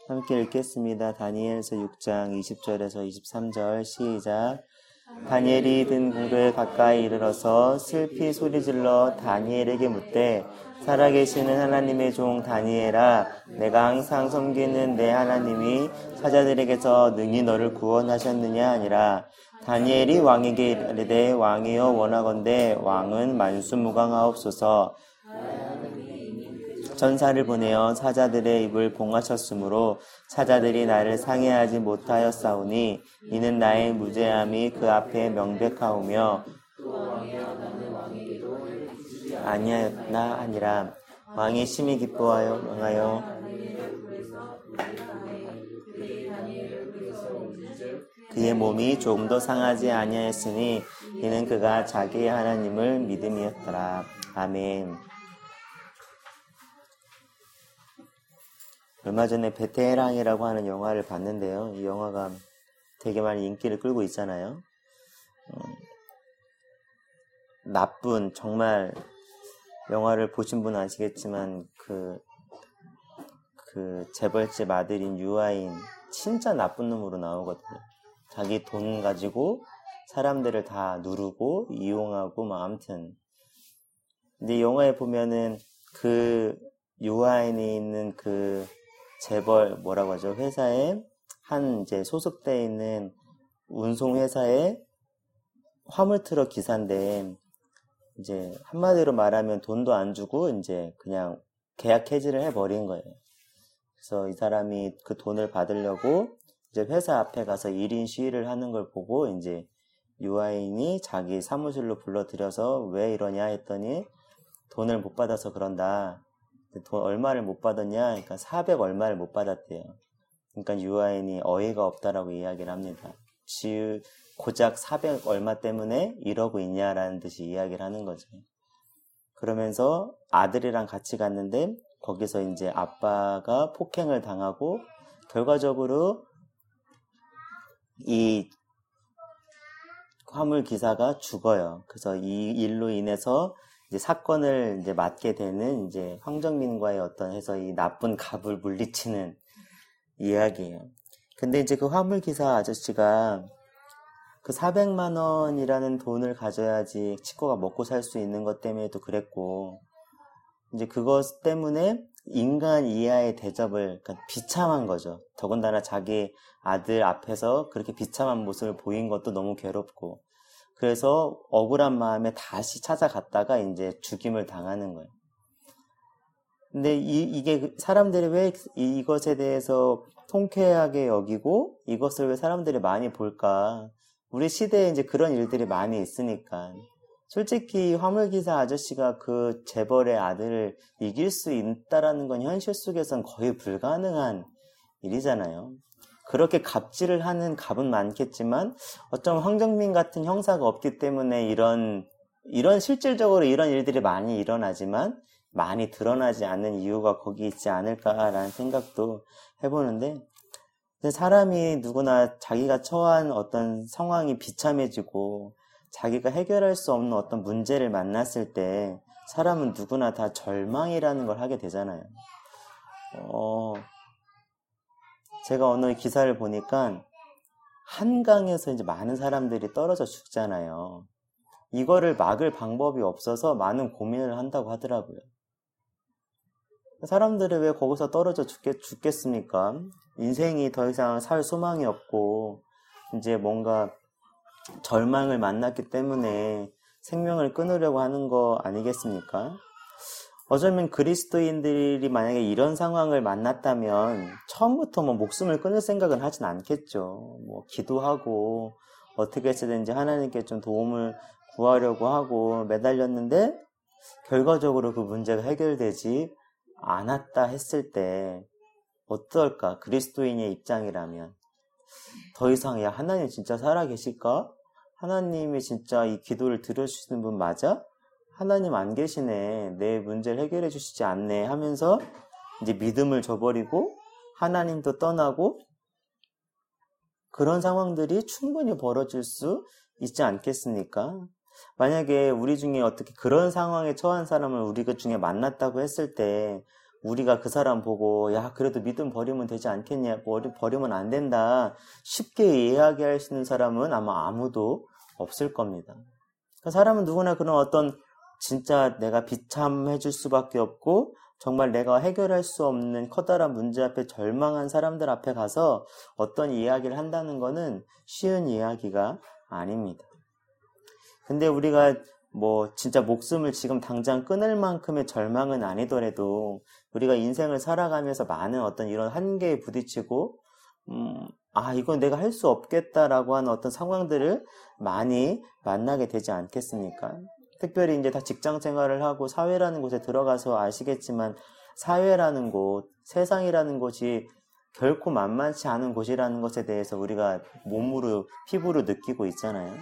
함께 읽겠습니다. 다니엘서 6장 20절에서 23절 시작. 다니엘이 든 굴에 가까이 이르러서 슬피 소리질러 다니엘에게 묻되 살아계시는 하나님의 종 다니엘아, 내가 항상 섬기는 내 하나님이 사자들에게서 능히 너를 구원하셨느냐 아니라. 다니엘이 왕에게 이르되 왕이여 원하건대 왕은 만수무강하옵소서. 전사를 보내어 사자들의 입을 봉하셨으므로 사자들이 나를 상해하지 못하였사오니 이는 나의 무죄함이 그 앞에 명백하오며 아니하였나 아니라. 왕이 심히 기뻐하여 명하여 그의 몸이 조금 더 상하지 아니하였으니 이는 그가 자기의 하나님을 믿음이었더라. 아멘. 얼마 전에 베테랑이라고 하는 영화를 봤는데요. 이 영화가 되게 많이 인기를 끌고 있잖아요. 나쁜, 정말 영화를 보신 분은 아시겠지만 그 재벌집 아들인 유아인 진짜 나쁜 놈으로 나오거든요. 자기 돈 가지고 사람들을 다 누르고 이용하고 뭐 아무튼. 근데 영화에 보면은 그 유아인이 있는 그 재벌 뭐라고 하죠? 회사에 한 이제 소속돼 있는 운송 회사의 화물 트럭 기사인데 이제 한마디로 말하면 돈도 안 주고 이제 그냥 계약 해지를 해버린 거예요. 그래서 이 사람이 그 돈을 받으려고 이제 회사 앞에 가서 1인 시위를 하는 걸 보고 이제 유아인이 자기 사무실로 불러들여서 왜 이러냐 했더니 돈을 못 받아서 그런다. 돈 얼마를 못 받았냐? 그러니까 400 얼마를 못 받았대요. 그러니까 유아인이 어이가 없다라고 이야기를 합니다. 고작 400 얼마 때문에 이러고 있냐라는 듯이 이야기를 하는 거죠. 그러면서 아들이랑 같이 갔는데 거기서 이제 아빠가 폭행을 당하고 결과적으로 이 화물 기사가 죽어요. 그래서 이 일로 인해서 이제 사건을 이제 맡게 되는 이제 황정민과의 어떤 해서 이 나쁜 갑을 물리치는 이야기예요. 근데 이제 그 화물 기사 아저씨가 그 400만 원이라는 돈을 가져야지 치과가 먹고 살 수 있는 것 때문에도 그랬고, 이제 그것 때문에 인간 이하의 대접을, 그러니까 비참한 거죠. 더군다나 자기 아들 앞에서 그렇게 비참한 모습을 보인 것도 너무 괴롭고, 그래서 억울한 마음에 다시 찾아갔다가 이제 죽임을 당하는 거예요. 근데 이게 사람들이 왜 이것에 대해서 통쾌하게 여기고 이것을 왜 사람들이 많이 볼까? 우리 시대에 이제 그런 일들이 많이 있으니까. 솔직히 화물기사 아저씨가 그 재벌의 아들을 이길 수 있다라는 건 현실 속에선 거의 불가능한 일이잖아요. 그렇게 갑질을 하는 갑은 많겠지만 어쩌면 황정민 같은 형사가 없기 때문에 이런 실질적으로 이런 일들이 많이 일어나지만 많이 드러나지 않는 이유가 거기 있지 않을까라는 생각도 해보는데, 사람이 누구나 자기가 처한 어떤 상황이 비참해지고 자기가 해결할 수 없는 어떤 문제를 만났을 때 사람은 누구나 다 절망이라는 걸 하게 되잖아요. 제가 어느 기사를 보니까 한강에서 이제 많은 사람들이 떨어져 죽잖아요. 이거를 막을 방법이 없어서 많은 고민을 한다고 하더라고요. 사람들이 왜 거기서 떨어져 죽겠습니까? 인생이 더 이상 살 소망이 없고 이제 뭔가 절망을 만났기 때문에 생명을 끊으려고 하는 거 아니겠습니까? 어쩌면 그리스도인들이 만약에 이런 상황을 만났다면 처음부터 뭐 목숨을 끊을 생각은 하진 않겠죠. 뭐 기도하고 어떻게 해서든지 하나님께 좀 도움을 구하려고 하고 매달렸는데 결과적으로 그 문제가 해결되지 않았다 했을 때 어떨까? 그리스도인의 입장이라면 더 이상 야 하나님 진짜 살아계실까? 하나님이 진짜 이 기도를 들어주시는 분 맞아? 하나님 안 계시네. 내 문제를 해결해 주시지 않네 하면서 이제 믿음을 저버리고 하나님도 떠나고 그런 상황들이 충분히 벌어질 수 있지 않겠습니까? 만약에 우리 중에 어떻게 그런 상황에 처한 사람을 우리 그 중에 만났다고 했을 때 우리가 그 사람 보고 야 그래도 믿음 버리면 되지 않겠냐, 버리면 안 된다 쉽게 이야기할 수 있는 사람은 아마 아무도 없을 겁니다. 그 사람은 누구나 그런 어떤 진짜 내가 비참해 줄 수밖에 없고 정말 내가 해결할 수 없는 커다란 문제 앞에 절망한 사람들 앞에 가서 어떤 이야기를 한다는 거는 쉬운 이야기가 아닙니다. 근데 우리가 뭐 진짜 목숨을 지금 당장 끊을 만큼의 절망은 아니더라도 우리가 인생을 살아가면서 많은 어떤 이런 한계에 부딪히고 이건 내가 할 수 없겠다라고 하는 어떤 상황들을 많이 만나게 되지 않겠습니까? 특별히 이제 다 직장 생활을 하고 사회라는 곳에 들어가서 아시겠지만 사회라는 곳, 세상이라는 곳이 결코 만만치 않은 곳이라는 것에 대해서 우리가 몸으로, 피부로 느끼고 있잖아요.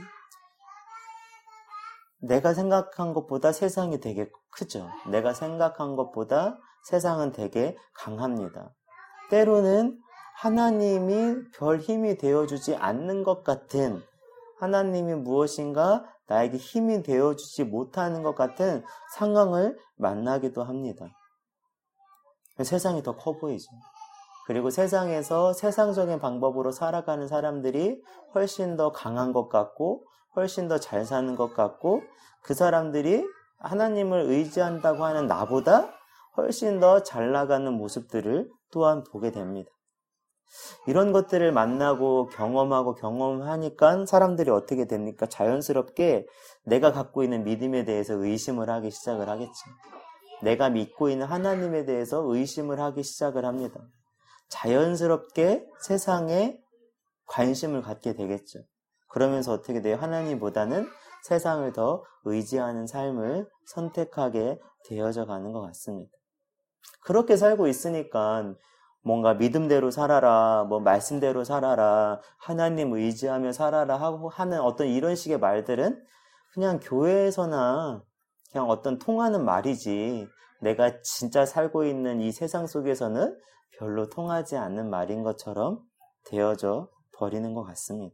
내가 생각한 것보다 세상이 되게 크죠. 내가 생각한 것보다 세상은 되게 강합니다. 때로는 하나님이 별 힘이 되어주지 않는 것 같은, 하나님이 무엇인가 나에게 힘이 되어주지 못하는 것 같은 상황을 만나기도 합니다. 세상이 더 커 보이죠. 그리고 세상에서 세상적인 방법으로 살아가는 사람들이 훨씬 더 강한 것 같고 훨씬 더 잘 사는 것 같고 그 사람들이 하나님을 의지한다고 하는 나보다 훨씬 더 잘 나가는 모습들을 또한 보게 됩니다. 이런 것들을 만나고 경험하니까 사람들이 어떻게 됩니까? 자연스럽게 내가 갖고 있는 믿음에 대해서 의심을 하기 시작을 하겠죠. 내가 믿고 있는 하나님에 대해서 의심을 하기 시작을 합니다. 자연스럽게 세상에 관심을 갖게 되겠죠. 그러면서 어떻게 돼요? 하나님보다는 세상을 더 의지하는 삶을 선택하게 되어져 가는 것 같습니다. 그렇게 살고 있으니까 뭔가 믿음대로 살아라, 뭐 말씀대로 살아라, 하나님 의지하며 살아라 하고 하는 어떤 이런 식의 말들은 그냥 교회에서나 그냥 어떤 통하는 말이지 내가 진짜 살고 있는 이 세상 속에서는 별로 통하지 않는 말인 것처럼 되어져 버리는 것 같습니다.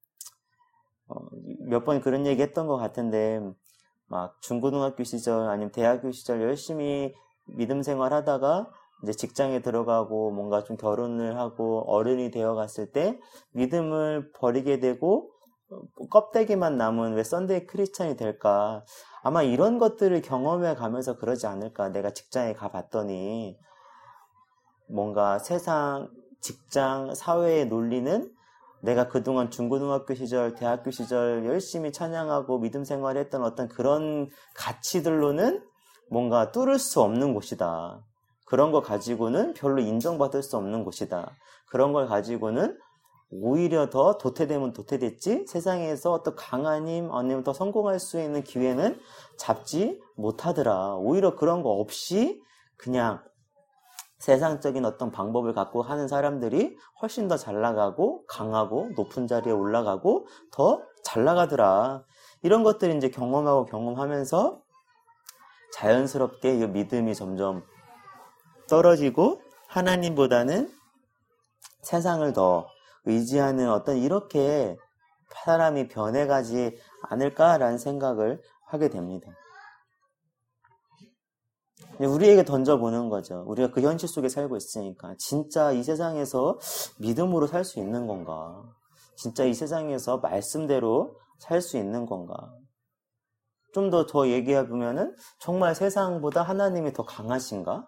몇 번 그런 얘기 했던 것 같은데 막 중고등학교 시절 아니면 대학교 시절 열심히 믿음 생활 하다가 이제 직장에 들어가고 뭔가 좀 결혼을 하고 어른이 되어 갔을 때 믿음을 버리게 되고 껍데기만 남은 왜 썬데이 크리스찬이 될까? 아마 이런 것들을 경험해 가면서 그러지 않을까? 내가 직장에 가봤더니 뭔가 세상, 직장, 사회의 논리는 내가 그동안 중고등학교 시절, 대학교 시절 열심히 찬양하고 믿음 생활했던 어떤 그런 가치들로는 뭔가 뚫을 수 없는 곳이다. 그런 거 가지고는 별로 인정받을 수 없는 곳이다. 그런 걸 가지고는 오히려 더 도태되면 도태됐지 세상에서 어떤 강한 힘 아니면 더 성공할 수 있는 기회는 잡지 못하더라. 오히려 그런 거 없이 그냥 세상적인 어떤 방법을 갖고 하는 사람들이 훨씬 더 잘 나가고 강하고 높은 자리에 올라가고 더 잘 나가더라. 이런 것들을 이제 경험하면서 자연스럽게 이 믿음이 점점 떨어지고 하나님보다는 세상을 더 의지하는 어떤 이렇게 사람이 변해가지 않을까라는 생각을 하게 됩니다. 우리에게 던져보는 거죠. 우리가 그 현실 속에 살고 있으니까 진짜 이 세상에서 믿음으로 살 수 있는 건가? 진짜 이 세상에서 말씀대로 살 수 있는 건가? 좀 더 얘기해보면은 정말 세상보다 하나님이 더 강하신가?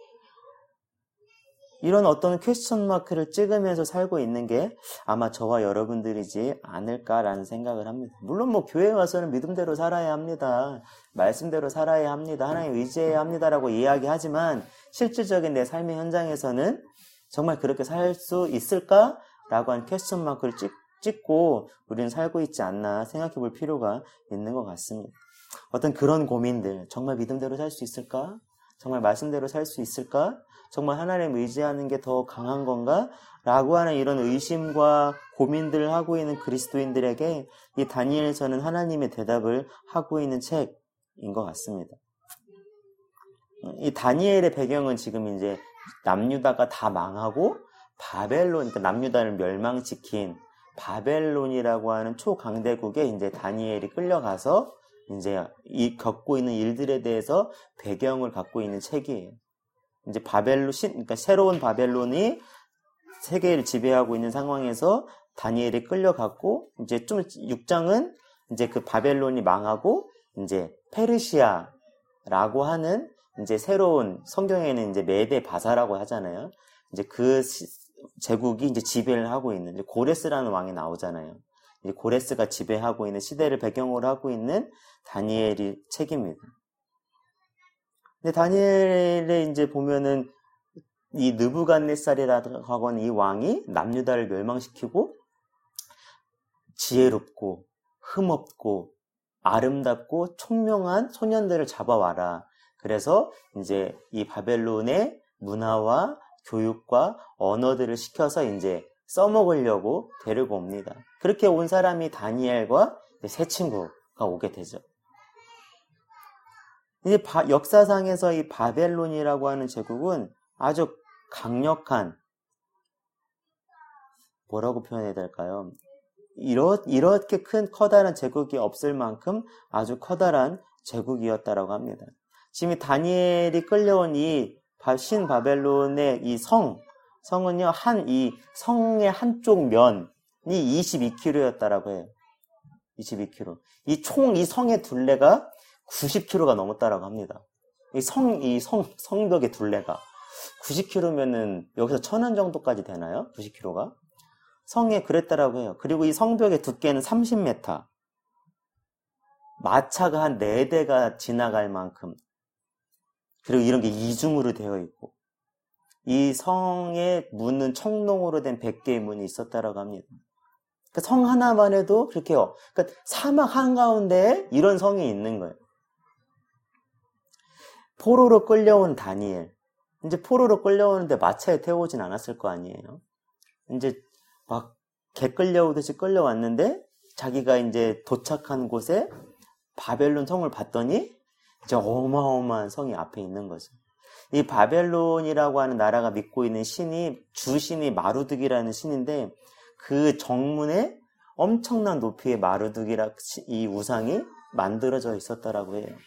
이런 어떤 퀘스천 마크를 찍으면서 살고 있는 게 아마 저와 여러분들이지 않을까라는 생각을 합니다. 물론 뭐 교회에 와서는 믿음대로 살아야 합니다. 말씀대로 살아야 합니다. 하나님 의지해야 합니다라고 이야기하지만 실질적인 내 삶의 현장에서는 정말 그렇게 살 수 있을까라고 한 퀘스천 마크를 찍고 우리는 살고 있지 않나 생각해 볼 필요가 있는 것 같습니다. 어떤 그런 고민들, 정말 믿음대로 살 수 있을까? 정말 말씀대로 살 수 있을까? 정말 하나님 의지하는 게 더 강한 건가? 라고 하는 이런 의심과 고민들을 하고 있는 그리스도인들에게 이 다니엘서는 하나님의 대답을 하고 있는 책인 것 같습니다. 이 다니엘의 배경은 지금 이제 남유다가 다 망하고 바벨론, 그러니까 남유다를 멸망시킨 바벨론이라고 하는 초강대국에 이제 다니엘이 끌려가서 이제 겪고 있는 일들에 대해서 배경을 갖고 있는 책이에요. 이제 그러니까 새로운 바벨론이 세계를 지배하고 있는 상황에서 다니엘이 끌려갔고, 이제 좀 6장은 이제 그 바벨론이 망하고, 이제 페르시아라고 하는 이제 새로운 성경에는 이제 메데 바사라고 하잖아요. 이제 그 제국이 이제 지배를 하고 있는, 이제 고레스라는 왕이 나오잖아요. 이제 고레스가 지배하고 있는 시대를 배경으로 하고 있는 다니엘이 책입니다. 근데 다니엘에 이제 보면은 이 느부갓네살이라고 하는 이 왕이 남유다를 멸망시키고 지혜롭고 흠없고 아름답고 총명한 소년들을 잡아와라. 그래서 이제 이 바벨론의 문화와 교육과 언어들을 시켜서 이제 써먹으려고 데리고 옵니다. 그렇게 온 사람이 다니엘과 세 친구가 오게 되죠. 이제 역사상에서 이 바벨론이라고 하는 제국은 아주 강력한, 뭐라고 표현해야 될까요? 이렇게 큰 커다란 제국이 없을 만큼 아주 커다란 제국이었다라고 합니다. 지금 다니엘이 끌려온 이 신바벨론의 이 성은요, 이 성의 한쪽 면이 22km였다라고 해요. 22km. 이 성의 둘레가 90km가 넘었다라고 합니다. 성벽의 둘레가 90km면은 여기서 1000원 정도까지 되나요? 90km가? 성에 그랬다라고 해요. 그리고 이 성벽의 두께는 30m. 마차가 한 4대가 지나갈 만큼. 그리고 이런 게 이중으로 되어 있고. 이 성의 문은 청동으로 된 100개의 문이 있었다라고 합니다. 그러니까 성 하나만 해도 그렇게요. 그러니까 사막 한가운데에 이런 성이 있는 거예요. 포로로 끌려온 다니엘. 이제 포로로 끌려오는데 마차에 태워오진 않았을 거 아니에요. 이제 막 개 끌려오듯이 끌려왔는데 자기가 이제 도착한 곳에 바벨론 성을 봤더니 이제 어마어마한 성이 앞에 있는 거죠. 이 바벨론이라고 하는 나라가 믿고 있는 주신이 마루둑이라는 신인데 그 정문에 엄청난 높이의 마루둑이라 이 우상이 만들어져 있었다라고 해요.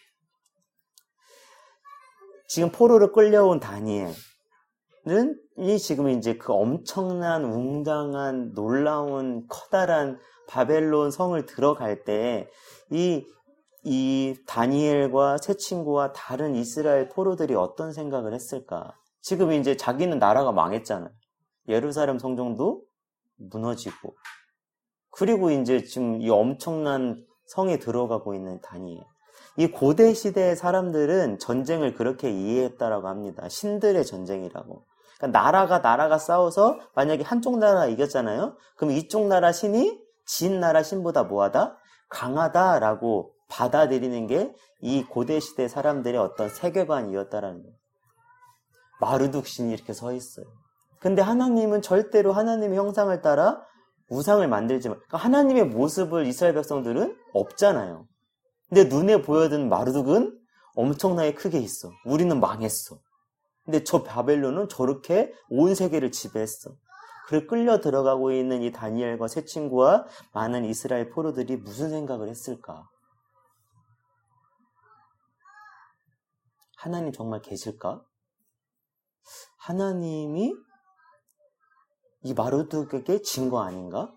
지금 포로로 끌려온 다니엘은 지금 이제 그 엄청난 웅장한 놀라운 커다란 바벨론 성을 들어갈 때 이 다니엘과 세 친구와 다른 이스라엘 포로들이 어떤 생각을 했을까? 지금 이제 자기는 나라가 망했잖아요. 예루살렘 성전도 무너지고. 그리고 이제 지금 이 엄청난 성에 들어가고 있는 다니엘. 이 고대 시대의 사람들은 전쟁을 그렇게 이해했다라고 합니다. 신들의 전쟁이라고. 그러니까 나라가 싸워서 만약에 한쪽 나라가 이겼잖아요. 그럼 이쪽 나라 신이 진 나라 신보다 뭐하다? 강하다라고 받아들이는 게 이 고대 시대 사람들의 어떤 세계관이었다라는 거예요. 마르둑 신이 이렇게 서 있어요. 근데 하나님은 절대로 하나님의 형상을 따라 우상을 만들지 마. 그러니까 하나님의 모습을 이스라엘 백성들은 없잖아요. 근데 눈에 보여드는 마르둑은 엄청나게 크게 있어. 우리는 망했어. 근데 저 바벨론은 저렇게 온 세계를 지배했어. 그래 끌려 들어가고 있는 이 다니엘과 세 친구와 많은 이스라엘 포로들이 무슨 생각을 했을까? 하나님 정말 계실까? 하나님이 이 마루둑에게 진 거 아닌가?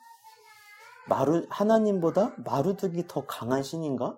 하나님보다 마루둑이 더 강한 신인가?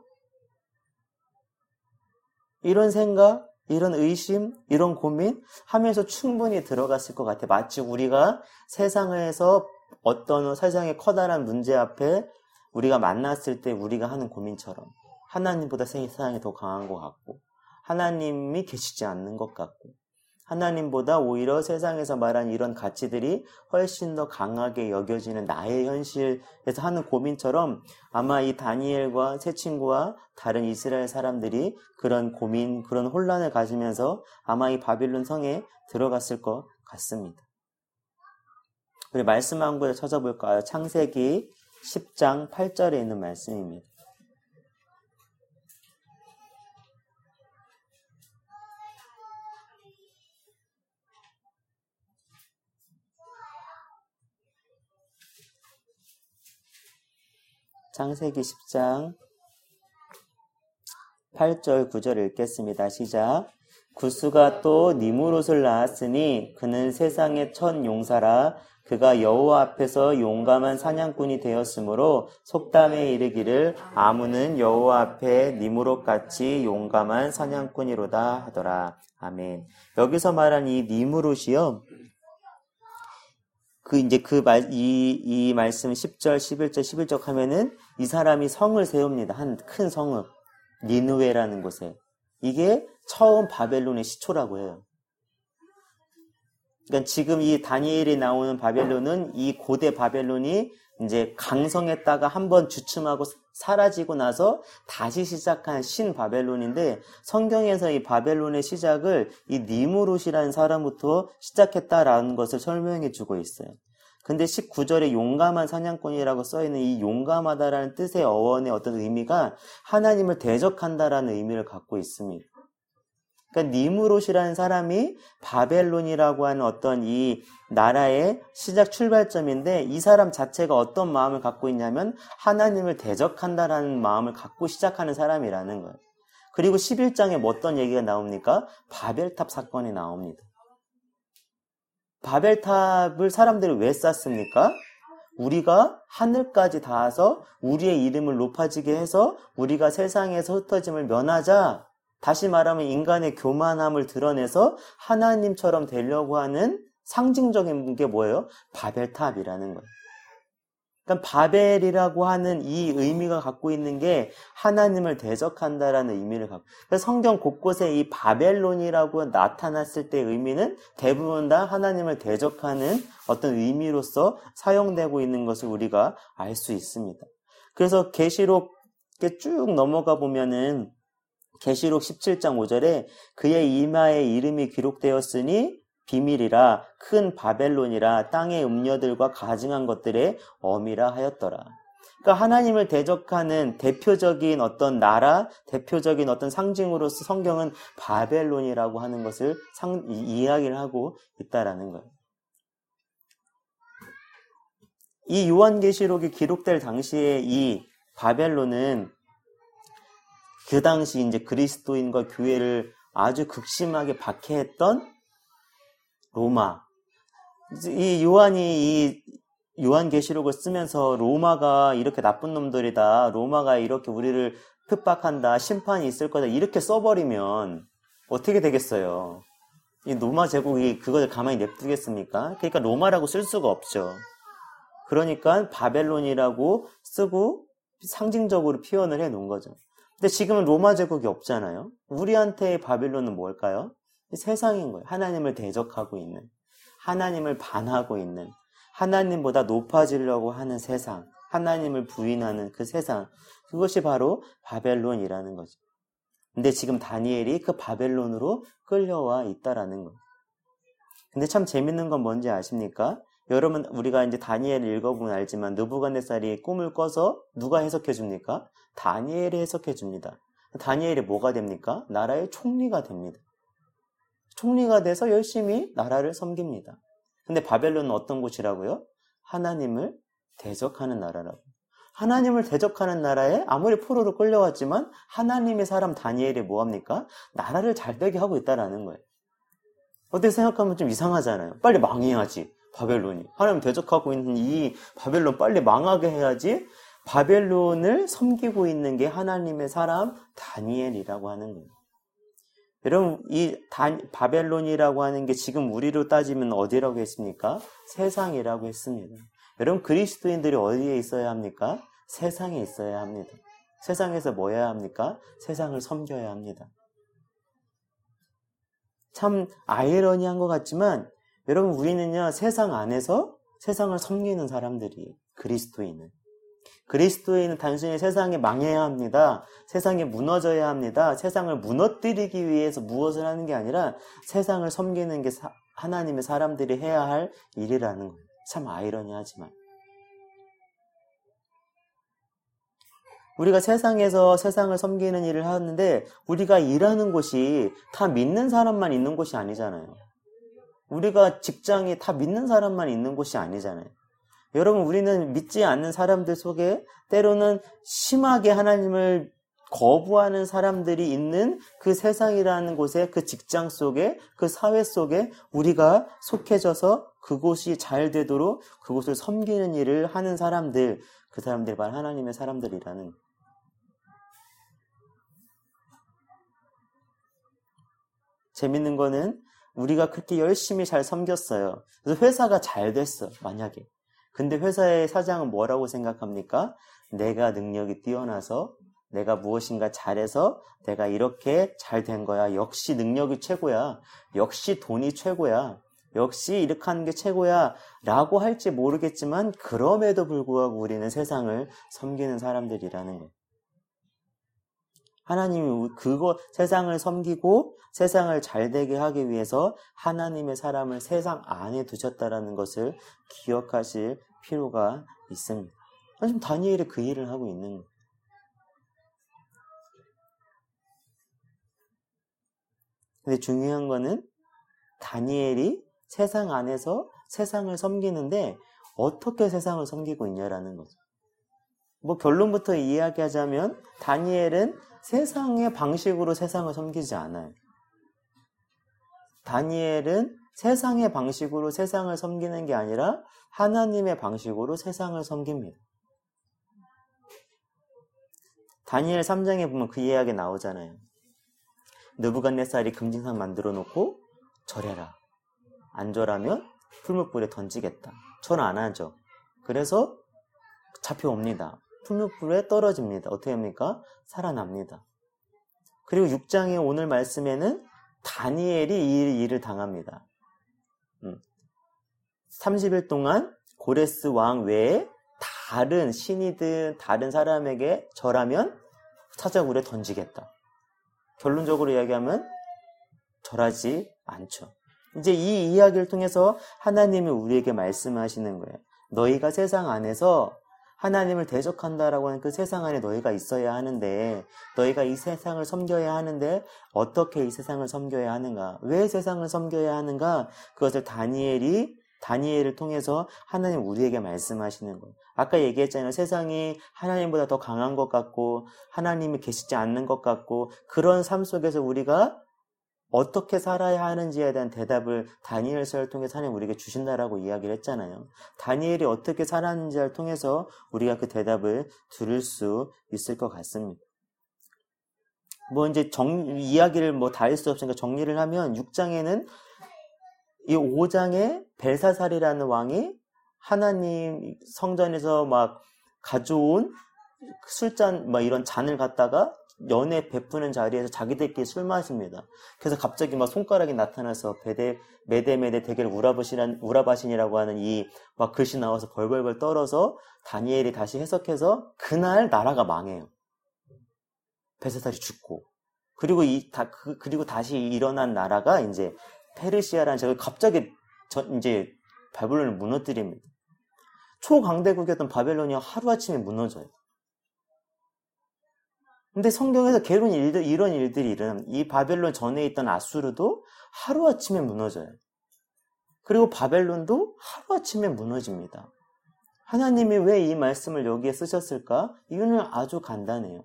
이런 생각, 이런 의심, 이런 고민 하면서 충분히 들어갔을 것 같아. 마치 우리가 세상에서 어떤 세상의 커다란 문제 앞에 우리가 만났을 때 우리가 하는 고민처럼 하나님보다 세상이 더 강한 것 같고 하나님이 계시지 않는 것 같고 하나님보다 오히려 세상에서 말한 이런 가치들이 훨씬 더 강하게 여겨지는 나의 현실에서 하는 고민처럼 아마 이 다니엘과 세 친구와 다른 이스라엘 사람들이 그런 고민, 그런 혼란을 가지면서 아마 이 바빌론 성에 들어갔을 것 같습니다. 우리 말씀 한 구절 찾아볼까요? 창세기 10장 8절에 있는 말씀입니다. 창세기 10장 8절 9절 읽겠습니다. 시작. 구스가 또 니무롯을 낳았으니 그는 세상의 첫 용사라. 그가 여호와 앞에서 용감한 사냥꾼이 되었으므로 속담에 이르기를 아문은 여호와 앞에 니무롯같이 용감한 사냥꾼이로다 하더라. 아멘. 여기서 말한 이 니무롯이요. 이 말씀 10절, 11절, 11절 하면은 이 사람이 성을 세웁니다. 한 큰 성읍. 니느웨라는 곳에. 이게 처음 바벨론의 시초라고 해요. 그러니까 지금 이 다니엘이 나오는 바벨론은 이 고대 바벨론이 이제 강성했다가 한번 주춤하고 사라지고 나서 다시 시작한 신 바벨론인데 성경에서 이 바벨론의 시작을 이 니무롯이라는 사람부터 시작했다라는 것을 설명해 주고 있어요. 근데 19절에 용감한 사냥꾼이라고 써있는 이 용감하다라는 뜻의 어원의 어떤 의미가 하나님을 대적한다라는 의미를 갖고 있습니다. 그러니까 니무롯이라는 사람이 바벨론이라고 하는 어떤 이 나라의 시작 출발점인데 이 사람 자체가 어떤 마음을 갖고 있냐면 하나님을 대적한다라는 마음을 갖고 시작하는 사람이라는 거예요. 그리고 11장에 어떤 얘기가 나옵니까? 바벨탑 사건이 나옵니다. 바벨탑을 사람들이 왜 쌌습니까? 우리가 하늘까지 닿아서 우리의 이름을 높아지게 해서 우리가 세상에서 흩어짐을 면하자. 다시 말하면 인간의 교만함을 드러내서 하나님처럼 되려고 하는 상징적인 게 뭐예요? 바벨탑이라는 거예요. 그러니까 바벨이라고 하는 이 의미가 갖고 있는 게 하나님을 대적한다라는 의미를 갖고. 그래서 성경 곳곳에 이 바벨론이라고 나타났을 때의 의미는 대부분 다 하나님을 대적하는 어떤 의미로서 사용되고 있는 것을 우리가 알 수 있습니다. 그래서 계시록에 쭉 넘어가 보면은 계시록 17장 5절에 그의 이마에 이름이 기록되었으니 비밀이라 큰 바벨론이라 땅의 음녀들과 가증한 것들의 어미라 하였더라. 그러니까 하나님을 대적하는 대표적인 어떤 나라, 대표적인 어떤 상징으로서 성경은 바벨론이라고 하는 것을 이야기를 하고 있다라는 거예요. 이 요한계시록이 기록될 당시에 이 바벨론은 그 당시 이제 그리스도인과 교회를 아주 극심하게 박해했던 로마. 이 요한이 이 요한계시록을 쓰면서 로마가 이렇게 나쁜 놈들이다. 로마가 이렇게 우리를 핍박한다. 심판이 있을 거다. 이렇게 써버리면 어떻게 되겠어요? 이 로마 제국이 그걸 가만히 냅두겠습니까? 그러니까 로마라고 쓸 수가 없죠. 그러니까 바벨론이라고 쓰고 상징적으로 표현을 해 놓은 거죠. 근데 지금은 로마 제국이 없잖아요. 우리한테의 바벨론은 뭘까요? 세상인 거예요. 하나님을 대적하고 있는, 하나님을 반하고 있는, 하나님보다 높아지려고 하는 세상, 하나님을 부인하는 그 세상, 그것이 바로 바벨론이라는 거죠. 근데 지금 다니엘이 그 바벨론으로 끌려와 있다라는 거예요. 근데 참 재밌는 건 뭔지 아십니까? 여러분, 우리가 이제 다니엘을 읽어보면 알지만 느부갓네살이 꿈을 꿔서 누가 해석해 줍니까? 다니엘이 해석해 줍니다. 다니엘이 뭐가 됩니까? 나라의 총리가 됩니다. 총리가 돼서 열심히 나라를 섬깁니다. 근데 바벨론은 어떤 곳이라고요? 하나님을 대적하는 나라라고. 하나님을 대적하는 나라에 아무리 포로로 끌려왔지만 하나님의 사람 다니엘이 뭐합니까? 나라를 잘되게 하고 있다라는 거예요. 어떻게 생각하면 좀 이상하잖아요. 빨리 망해야지. 바벨론이. 하나님 대적하고 있는 이 바벨론 빨리 망하게 해야지. 바벨론을 섬기고 있는 게 하나님의 사람 다니엘이라고 하는 거예요. 여러분, 이 바벨론이라고 하는 게 지금 우리로 따지면 어디라고 했습니까? 세상이라고 했습니다. 여러분, 그리스도인들이 어디에 있어야 합니까? 세상에 있어야 합니다. 세상에서 뭐 해야 합니까? 세상을 섬겨야 합니다. 참 아이러니한 것 같지만 여러분, 우리는요, 세상 안에서 세상을 섬기는 사람들이에요. 그리스도인은 단순히 세상에 망해야 합니다. 세상에 무너져야 합니다. 세상을 무너뜨리기 위해서 무엇을 하는 게 아니라 세상을 섬기는 게 하나님의 사람들이 해야 할 일이라는 거예요. 참 아이러니하지만. 우리가 세상에서 세상을 섬기는 일을 하는데 우리가 일하는 곳이 다 믿는 사람만 있는 곳이 아니잖아요. 우리가 직장이 다 믿는 사람만 있는 곳이 아니잖아요. 여러분, 우리는 믿지 않는 사람들 속에 때로는 심하게 하나님을 거부하는 사람들이 있는 그 세상이라는 곳에, 그 직장 속에, 그 사회 속에 우리가 속해져서 그곳이 잘 되도록 그곳을 섬기는 일을 하는 사람들, 그 사람들이 바로 하나님의 사람들이라는. 재밌는 거는 우리가 그렇게 열심히 잘 섬겼어요. 그래서 회사가 잘 됐어, 만약에. 근데 회사의 사장은 뭐라고 생각합니까? 내가 능력이 뛰어나서, 내가 무엇인가 잘해서 내가 이렇게 잘 된 거야. 역시 능력이 최고야. 역시 돈이 최고야. 역시 이렇게 하는 게 최고야. 라고 할지 모르겠지만 그럼에도 불구하고 우리는 세상을 섬기는 사람들이라는 거예요. 하나님이 세상을 섬기고 세상을 잘 되게 하기 위해서 하나님의 사람을 세상 안에 두셨다라는 것을 기억하실 필요가 있습니다. 지금 다니엘이 그 일을 하고 있는 거예요. 근데 중요한 거는 다니엘이 세상 안에서 세상을 섬기는데 어떻게 세상을 섬기고 있냐라는 거죠. 결론부터 이야기하자면 다니엘은 세상의 방식으로 세상을 섬기지 않아요. 다니엘은 세상의 방식으로 세상을 섬기는 게 아니라 하나님의 방식으로 세상을 섬깁니다. 다니엘 3장에 보면 그 이야기 나오잖아요. 느부갓네살이 금징상 만들어 놓고 절해라. 안 절하면 풀무불에 던지겠다. 절 안 하죠. 그래서 잡혀옵니다. 풀무불에 떨어집니다. 어떻게 합니까? 살아납니다. 그리고 6장의 오늘 말씀에는 다니엘이 이 일을 당합니다. 30일 동안 고레스 왕 외에 다른 신이든 다른 사람에게 절하면 사자굴에 던지겠다. 결론적으로 이야기하면 절하지 않죠. 이제 이 이야기를 통해서 하나님이 우리에게 말씀하시는 거예요. 너희가 세상 안에서 하나님을 대적한다라고 하는 그 세상 안에 너희가 있어야 하는데, 너희가 이 세상을 섬겨야 하는데 어떻게 이 세상을 섬겨야 하는가? 왜 세상을 섬겨야 하는가? 그것을 다니엘을 통해서 하나님 우리에게 말씀하시는 거예요. 아까 얘기했잖아요. 세상이 하나님보다 더 강한 것 같고 하나님이 계시지 않는 것 같고, 그런 삶 속에서 우리가 어떻게 살아야 하는지에 대한 대답을 다니엘서를 통해서 하나님 우리에게 주신다라고 이야기를 했잖아요. 다니엘이 어떻게 살았는지를 통해서 우리가 그 대답을 들을 수 있을 것 같습니다. 이제 이야기를 다 할 수 없으니까 정리를 하면 6장에는 이 5장에 벨사살이라는 왕이 하나님 성전에서 가져온 술잔, 이런 잔을 갖다가 연회 베푸는 자리에서 자기들끼리 술 마십니다. 그래서 갑자기 손가락이 나타나서 메데메데 대겔 우라바신이라고 하는 이 글씨 나와서 벌벌벌 떨어서 다니엘이 다시 해석해서 그날 나라가 망해요. 벨사살이 죽고. 그리고 다시 일어난 나라가 이제 페르시아라는 제가 갑자기 이제 바벨론을 무너뜨립니다. 초강대국이었던 바벨론이 하루아침에 무너져요. 근데 성경에서 이런 일들이 일어나면 이 바벨론 전에 있던 아수르도 하루아침에 무너져요. 그리고 바벨론도 하루아침에 무너집니다. 하나님이 왜 이 말씀을 여기에 쓰셨을까? 이유는 아주 간단해요.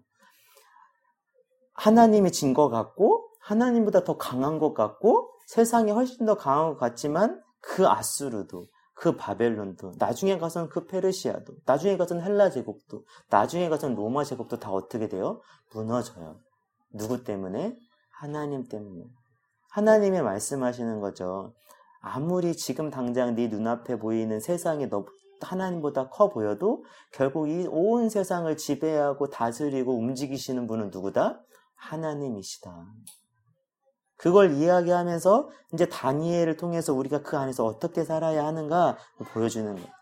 하나님이 진 것 같고 하나님보다 더 강한 것 같고 세상이 훨씬 더 강한 것 같지만 그 아수르도, 그 바벨론도, 나중에 가서는 그 페르시아도, 나중에 가서는 헬라 제국도, 나중에 가서는 로마 제국도 다 어떻게 돼요? 무너져요. 누구 때문에? 하나님 때문에. 하나님이 말씀하시는 거죠. 아무리 지금 당장 네 눈앞에 보이는 세상이 하나님보다 커 보여도 결국 이 온 세상을 지배하고 다스리고 움직이시는 분은 누구다? 하나님이시다. 그걸 이야기하면서 이제 다니엘을 통해서 우리가 그 안에서 어떻게 살아야 하는가 보여주는 거예요.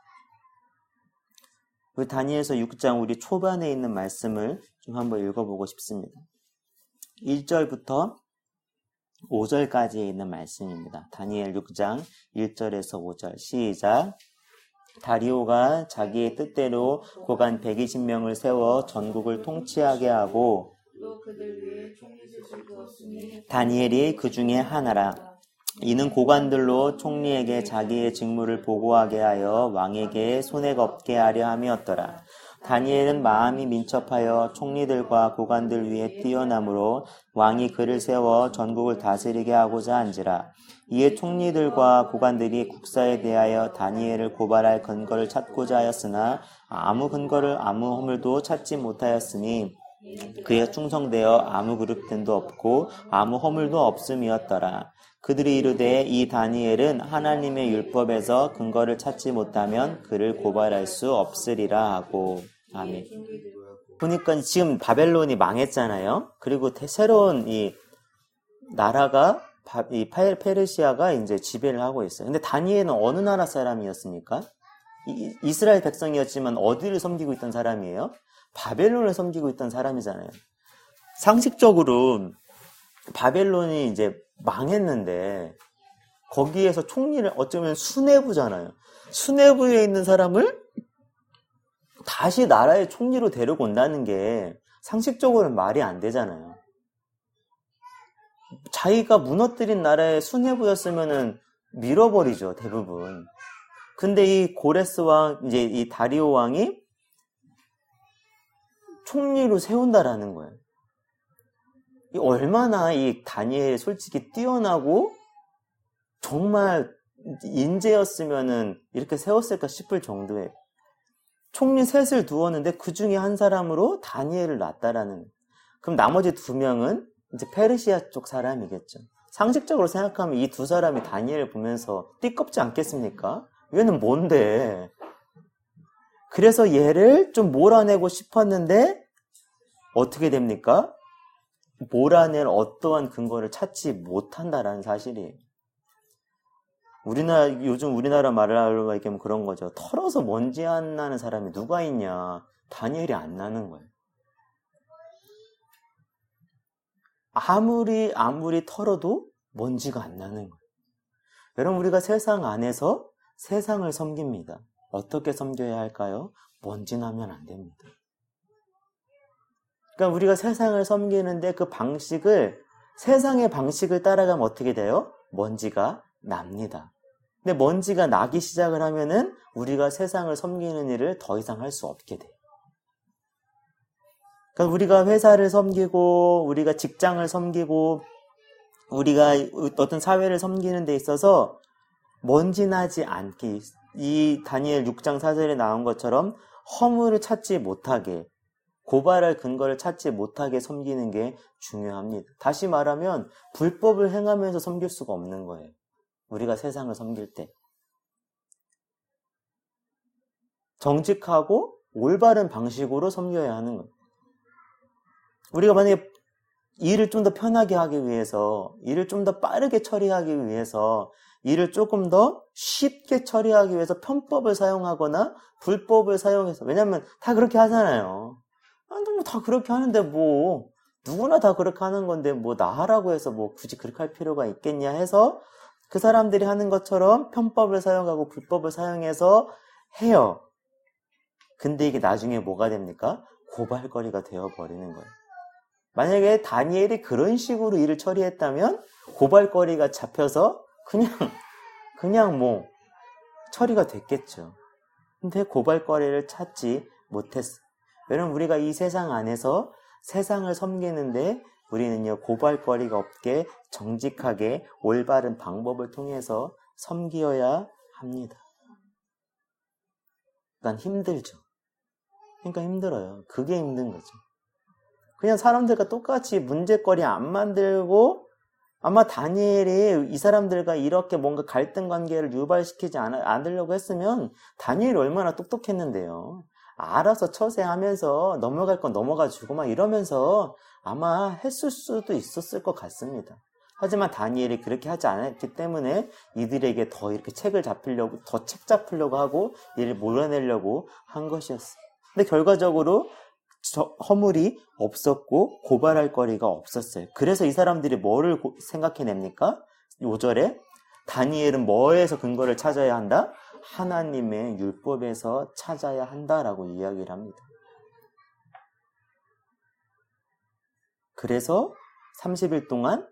우리 다니엘서 6장 우리 초반에 있는 말씀을 좀 한번 읽어보고 싶습니다. 1절부터 5절까지에 있는 말씀입니다. 다니엘 6장 1절에서 5절 시작. 다리오가 자기의 뜻대로 고관 120명을 세워 전국을 통치하게 하고 또 그들 위에 총리들을 두었으니 다니엘이 그 중에 하나라. 이는 고관들로 총리에게 자기의 직무를 보고하게 하여 왕에게 손해가 없게 하려 함이었더라. 다니엘은 마음이 민첩하여 총리들과 고관들 위에 뛰어남으로 왕이 그를 세워 전국을 다스리게 하고자 한지라. 이에 총리들과 고관들이 국사에 대하여 다니엘을 고발할 근거를 찾고자 하였으나 아무 근거를 아무 허물도 찾지 못하였으니 그에 충성되어 아무 그릇됨도 없고 아무 허물도 없음이었더라. 그들이 이르되 이 다니엘은 하나님의 율법에서 근거를 찾지 못하면 그를 고발할 수 없으리라 하고. 아멘. 보니까 지금 바벨론이 망했잖아요. 그리고 새로운 이 나라가 이 페르시아가 이제 지배를 하고 있어요. 근데 다니엘은 어느 나라 사람이었습니까? 이스라엘 백성이었지만 어디를 섬기고 있던 사람이에요? 바벨론을 섬기고 있던 사람이잖아요. 상식적으로 바벨론이 이제 망했는데 거기에서 총리를 어쩌면 수뇌부잖아요. 수뇌부에 있는 사람을 다시 나라의 총리로 데리고 온다는 게 상식적으로는 말이 안 되잖아요. 자기가 무너뜨린 나라의 수뇌부였으면은 밀어버리죠, 대부분. 근데 이 고레스 왕, 이제 이 다리오 왕이 총리로 세운다라는 거예요. 얼마나 이 다니엘이 솔직히 뛰어나고 정말 인재였으면은 이렇게 세웠을까 싶을 정도의 총리 셋을 두었는데 그 중에 한 사람으로 다니엘을 놨다라는. 그럼 나머지 2명은 이제 페르시아 쪽 사람이겠죠. 상식적으로 생각하면 이 2 사람이 다니엘을 보면서 띠껍지 않겠습니까? 얘는 뭔데? 그래서 얘를 좀 몰아내고 싶었는데 어떻게 됩니까? 몰아낼 어떠한 근거를 찾지 못한다라는 사실이에요. 요즘 우리나라 말로 얘기하면 그런 거죠. 털어서 먼지 안 나는 사람이 누가 있냐? 다니엘이 안 나는 거예요. 아무리 털어도 먼지가 안 나는 거예요. 여러분, 우리가 세상 안에서 세상을 섬깁니다. 어떻게 섬겨야 할까요? 먼지 나면 안 됩니다. 그러니까 우리가 세상을 섬기는데 그 방식을, 세상의 방식을 따라가면 어떻게 돼요? 먼지가 납니다. 근데 먼지가 나기 시작을 하면은 우리가 세상을 섬기는 일을 더 이상 할 수 없게 돼요. 그러니까 우리가 회사를 섬기고, 우리가 직장을 섬기고, 우리가 어떤 사회를 섬기는 데 있어서 먼지 나지 않게, 이 다니엘 6장 4절에 나온 것처럼 허물을 찾지 못하게, 고발할 근거를 찾지 못하게 섬기는 게 중요합니다. 다시 말하면 불법을 행하면서 섬길 수가 없는 거예요. 우리가 세상을 섬길 때. 정직하고 올바른 방식으로 섬겨야 하는 거예요. 우리가 만약에 일을 좀 더 편하게 하기 위해서, 일을 좀 더 빠르게 처리하기 위해서, 일을 조금 더 쉽게 처리하기 위해서 편법을 사용하거나 불법을 사용해서, 왜냐면 다 그렇게 하잖아요. 다 그렇게 하는데 누구나 다 그렇게 하는 건데 나 하라고 해서 굳이 그렇게 할 필요가 있겠냐 해서 그 사람들이 하는 것처럼 편법을 사용하고 불법을 사용해서 해요. 근데 이게 나중에 뭐가 됩니까? 고발거리가 되어버리는 거예요. 만약에 다니엘이 그런 식으로 일을 처리했다면 고발거리가 잡혀서 그냥 처리가 됐겠죠. 근데 고발거리를 찾지 못했어요. 여러분, 우리가 이 세상 안에서 세상을 섬기는데 우리는요, 고발거리가 없게 정직하게 올바른 방법을 통해서 섬기어야 합니다. 그러니까 힘들죠. 그러니까 힘들어요. 그게 힘든 거죠. 그냥 사람들과 똑같이 문제거리 안 만들고, 아마 다니엘이 이 사람들과 이렇게 뭔가 갈등 관계를 유발시키지 않으려고 했으면 다니엘이 얼마나 똑똑했는데요. 알아서 처세하면서 넘어갈 건 넘어가주고 막 이러면서 아마 했을 수도 있었을 것 같습니다. 하지만 다니엘이 그렇게 하지 않았기 때문에 이들에게 더 이렇게 책 잡히려고 하고 일을 몰아내려고 한 것이었어요. 근데 결과적으로 허물이 없었고 고발할 거리가 없었어요. 그래서 이 사람들이 뭐를 생각해냅니까? 5절에 다니엘은 뭐에서 근거를 찾아야 한다? 하나님의 율법에서 찾아야 한다라고 이야기를 합니다. 그래서 30일 동안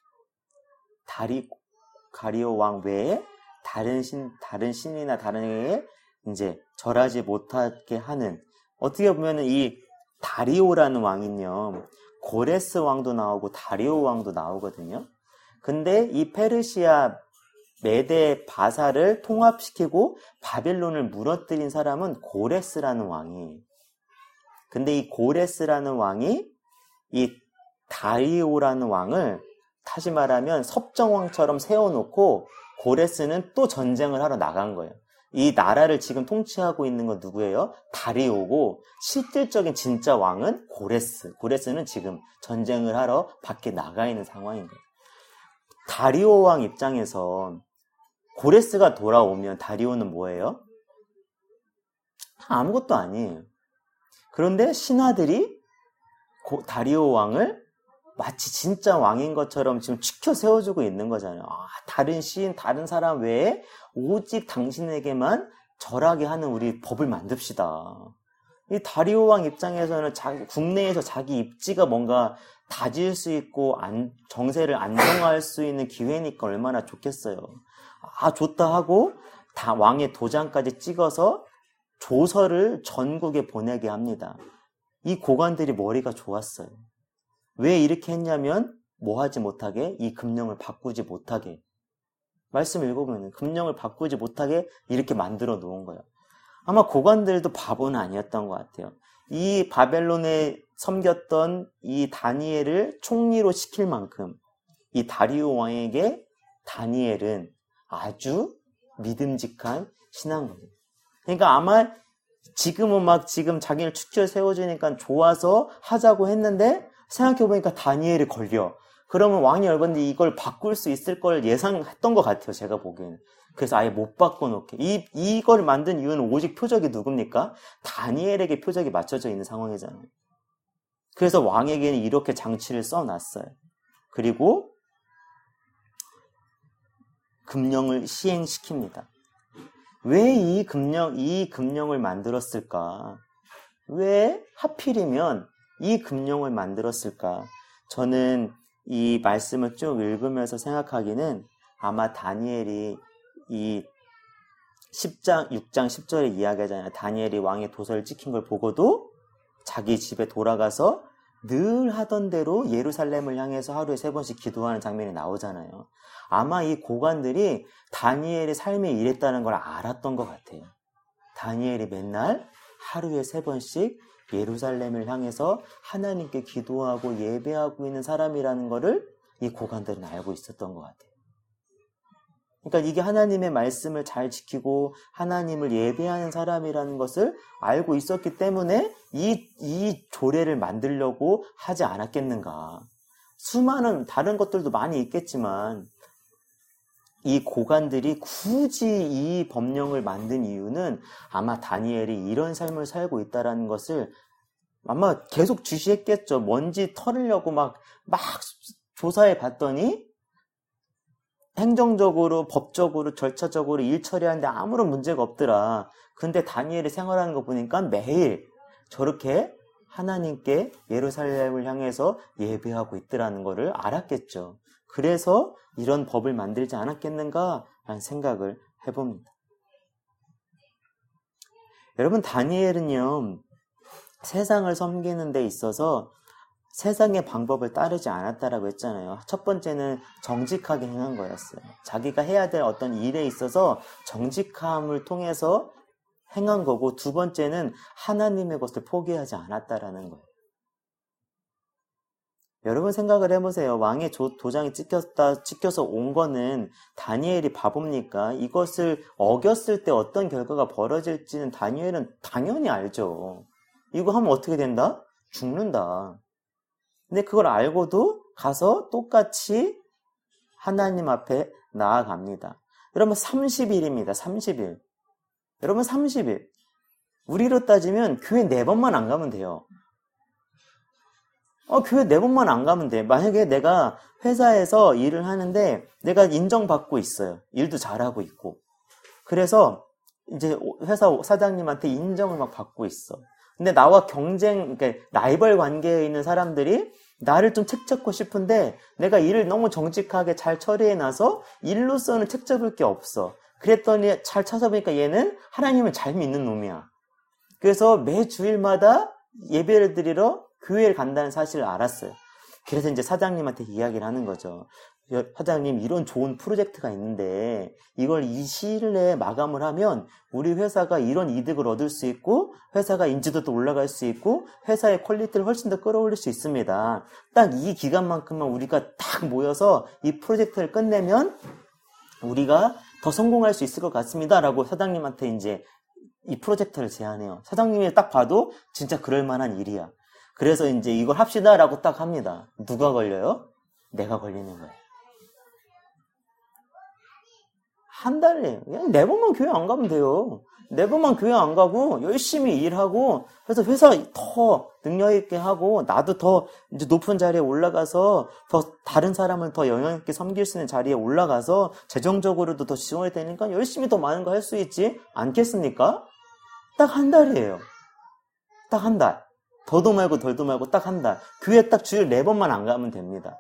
가리오 왕 외에 다른 신이나 다른 애에 이제 절하지 못하게 하는 어떻게 보면 이 다리오라는 왕은요, 고레스 왕도 나오고 다리오 왕도 나오거든요. 근데 이 페르시아 메데 바사를 통합시키고 바벨론을 무너뜨린 사람은 고레스라는 왕이에요. 근데 이 고레스라는 왕이 이 다리오라는 왕을 다시 말하면 섭정왕처럼 세워놓고 고레스는 또 전쟁을 하러 나간 거예요. 이 나라를 지금 통치하고 있는 건 누구예요? 다리오고 실질적인 진짜 왕은 고레스. 고레스는 지금 전쟁을 하러 밖에 나가 있는 상황인 거예요. 다리오 왕 입장에서 고레스가 돌아오면 다리오는 뭐예요? 아무것도 아니에요. 그런데 신하들이 다리오 왕을 마치 진짜 왕인 것처럼 지금 치켜 세워주고 있는 거잖아요. 다른 시인, 다른 사람 외에 오직 당신에게만 절하게 하는 우리 법을 만듭시다. 이 다리오 왕 입장에서는 국내에서 자기 입지가 뭔가 다질 수 있고 정세를 안정화할 수 있는 기회니까 얼마나 좋겠어요. 좋다 하고 다 왕의 도장까지 찍어서 조서를 전국에 보내게 합니다. 이 고관들이 머리가 좋았어요. 왜 이렇게 했냐면 뭐 하지 못하게? 이 금령을 바꾸지 못하게. 말씀 읽어보면 금령을 바꾸지 못하게 이렇게 만들어 놓은 거예요. 아마 고관들도 바보는 아니었던 것 같아요. 이 바벨론에 섬겼던 이 다니엘을 총리로 시킬 만큼 이 다리오 왕에게 다니엘은 아주 믿음직한 신앙군이에요. 그러니까 아마 지금은 지금 자기를 축제에 세워주니까 좋아서 하자고 했는데 생각해보니까 다니엘이 걸려. 그러면 왕이 열받는데 이걸 바꿀 수 있을 걸 예상했던 것 같아요. 제가 보기에는. 그래서 아예 못 바꿔놓게. 이걸 만든 이유는 오직 표적이 누굽니까? 다니엘에게 표적이 맞춰져 있는 상황이잖아요. 그래서 왕에게는 이렇게 장치를 써놨어요. 그리고 금령을 시행시킵니다. 왜 이 금령을 만들었을까? 왜 하필이면 이 금령을 만들었을까? 저는 이 말씀을 쭉 읽으면서 생각하기는 아마 다니엘이 이 6장 10절에 이야기하잖아요. 다니엘이 왕의 도서를 찍힌 걸 보고도 자기 집에 돌아가서 늘 하던 대로 예루살렘을 향해서 하루에 3번씩 기도하는 장면이 나오잖아요. 아마 이 고관들이 다니엘의 삶이 이랬다는 걸 알았던 것 같아요. 다니엘이 맨날 하루에 3번씩 예루살렘을 향해서 하나님께 기도하고 예배하고 있는 사람이라는 것을 이 고관들은 알고 있었던 것 같아요. 그러니까 이게 하나님의 말씀을 잘 지키고 하나님을 예배하는 사람이라는 것을 알고 있었기 때문에 이 조례를 만들려고 하지 않았겠는가. 수많은 다른 것들도 많이 있겠지만 이 고관들이 굳이 이 법령을 만든 이유는 아마 다니엘이 이런 삶을 살고 있다는 것을 아마 계속 주시했겠죠. 뭔지 털으려고 막 조사해 봤더니 행정적으로, 법적으로, 절차적으로 일 처리하는데 아무런 문제가 없더라. 근데 다니엘이 생활하는 거 보니까 매일 저렇게 하나님께 예루살렘을 향해서 예배하고 있더라는 것을 알았겠죠. 그래서 이런 법을 만들지 않았겠는가 라는 생각을 해봅니다. 여러분, 다니엘은요, 세상을 섬기는 데 있어서 세상의 방법을 따르지 않았다라고 했잖아요. 첫 번째는 정직하게 행한 거였어요. 자기가 해야 될 어떤 일에 있어서 정직함을 통해서 행한 거고, 두 번째는 하나님의 것을 포기하지 않았다라는 거예요. 여러분 생각을 해보세요. 왕의 도장이 찍혀서 온 거는 다니엘이 바보입니까? 이것을 어겼을 때 어떤 결과가 벌어질지는 다니엘은 당연히 알죠. 이거 하면 어떻게 된다? 죽는다. 근데 그걸 알고도 가서 똑같이 하나님 앞에 나아갑니다. 여러분 30일입니다. 30일. 여러분 30일. 우리로 따지면 교회 4번만 안 가면 돼요. 교회 4번만 안 가면 돼. 만약에 내가 회사에서 일을 하는데 내가 인정받고 있어요. 일도 잘하고 있고. 그래서 이제 회사 사장님한테 인정을 막 받고 있어. 근데 나와 그러니까 라이벌 관계에 있는 사람들이 나를 좀 책잡고 싶은데 내가 일을 너무 정직하게 잘 처리해놔서 일로서는 책잡을 게 없어. 그랬더니 잘 찾아보니까 얘는 하나님을 잘 믿는 놈이야. 그래서 매 주일마다 예배를 드리러 교회를 간다는 사실을 알았어요. 그래서 이제 사장님한테 이야기를 하는 거죠. 사장님, 이런 좋은 프로젝트가 있는데 이걸 이 시일 내에 마감을 하면 우리 회사가 이런 이득을 얻을 수 있고 회사가 인지도도 올라갈 수 있고 회사의 퀄리티를 훨씬 더 끌어올릴 수 있습니다. 딱 이 기간만큼만 우리가 딱 모여서 이 프로젝트를 끝내면 우리가 더 성공할 수 있을 것 같습니다. 라고 사장님한테 이제 이 프로젝트를 제안해요. 사장님이 딱 봐도 진짜 그럴 만한 일이야. 그래서 이제 이걸 합시다 라고 딱 합니다. 누가 걸려요? 내가 걸리는 거예요. 한 달에 그냥 4번만 교회 안 가면 돼요. 4번만 교회 안 가고 열심히 일하고 그래서 회사 더 능력 있게 하고 나도 더 이제 높은 자리에 올라가서 더 다른 사람을 더 영향 있게 섬길 수 있는 자리에 올라가서 재정적으로도 더 지원이 되니까 열심히 더 많은 거 할 수 있지 않겠습니까? 딱 한 달이에요. 딱 한 달. 더도 말고 덜도 말고 딱 한 달. 교회 딱 주일 4번만 안 가면 됩니다.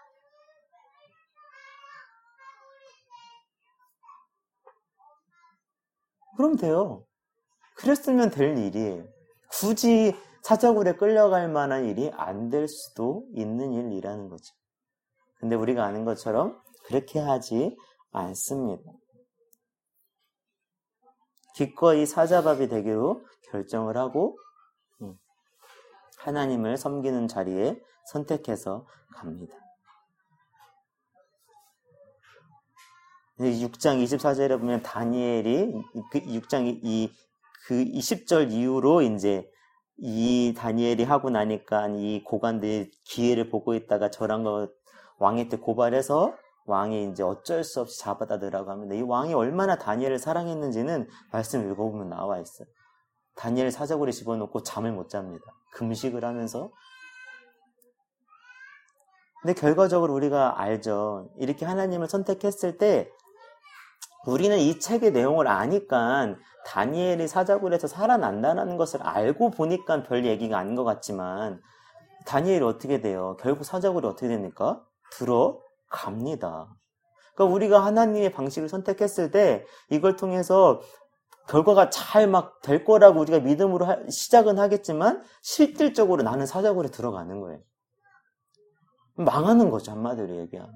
그럼 돼요. 그랬으면 될 일이에요. 굳이 사자굴에 끌려갈 만한 일이 안 될 수도 있는 일이라는 거죠. 근데 우리가 아는 것처럼 그렇게 하지 않습니다. 기꺼이 사자밥이 되기로 결정을 하고 하나님을 섬기는 자리에 선택해서 갑니다. 6장 24절에 보면 다니엘이 그 6장 그 20절 이후로 이제 이 다니엘이 하고 나니까 이 고관들이 기회를 보고 있다가 저런 거 왕한테 고발해서 왕이 이제 어쩔 수 없이 잡아다 넣으라고 합니다. 이 왕이 얼마나 다니엘을 사랑했는지는 말씀을 읽어보면 나와 있어요. 다니엘 사자굴에 집어넣고 잠을 못 잡니다. 금식을 하면서. 근데 결과적으로 우리가 알죠. 이렇게 하나님을 선택했을 때 우리는 이 책의 내용을 아니까 다니엘이 사자굴에서 살아난다는 것을 알고 보니까 별 얘기가 아닌 것 같지만 다니엘이 어떻게 돼요? 결국 사자굴이 어떻게 됩니까? 들어갑니다. 그러니까 우리가 하나님의 방식을 선택했을 때 이걸 통해서 결과가 잘 막 될 거라고 우리가 믿음으로 시작은 하겠지만 실질적으로 나는 사자굴에 들어가는 거예요. 망하는 거죠. 한마디로 얘기하면.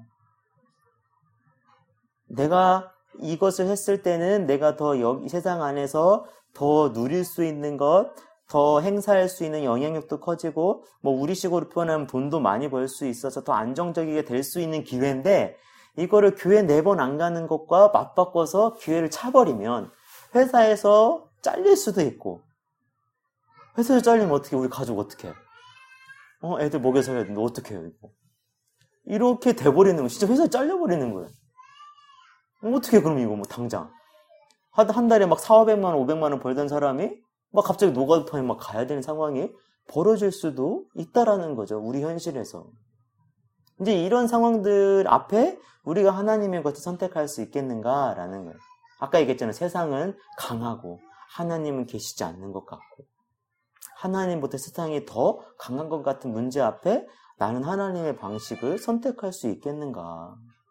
내가 이것을 했을 때는 내가 더 세상 안에서 더 누릴 수 있는 것, 더 행사할 수 있는 영향력도 커지고 뭐 우리식으로 표현하면 돈도 많이 벌 수 있어서 더 안정적이게 될 수 있는 기회인데 이거를 교회 4번 안 가는 것과 맞바꿔서 기회를 차버리면 회사에서 잘릴 수도 있고 회사에서 잘리면 어떻게 우리 가족 어떻게 해? 애들 먹여 살려야 되는데 어떻게 해요 이거? 이렇게 돼버리는 거 진짜 회사에 잘려버리는 거예요. 어떻게 그럼 이거 뭐 당장 한 달에 막 400만 원, 500만 원 벌던 사람이 막 갑자기 노가다에 막 가야 되는 상황이 벌어질 수도 있다라는 거죠. 우리 현실에서. 이제 이런 상황들 앞에 우리가 하나님의 것을 선택할 수 있겠는가라는 거예요. 아까 얘기했잖아요. 세상은 강하고 하나님은 계시지 않는 것 같고 하나님보다 세상이 더 강한 것 같은 문제 앞에 나는 하나님의 방식을 선택할 수 있겠는가?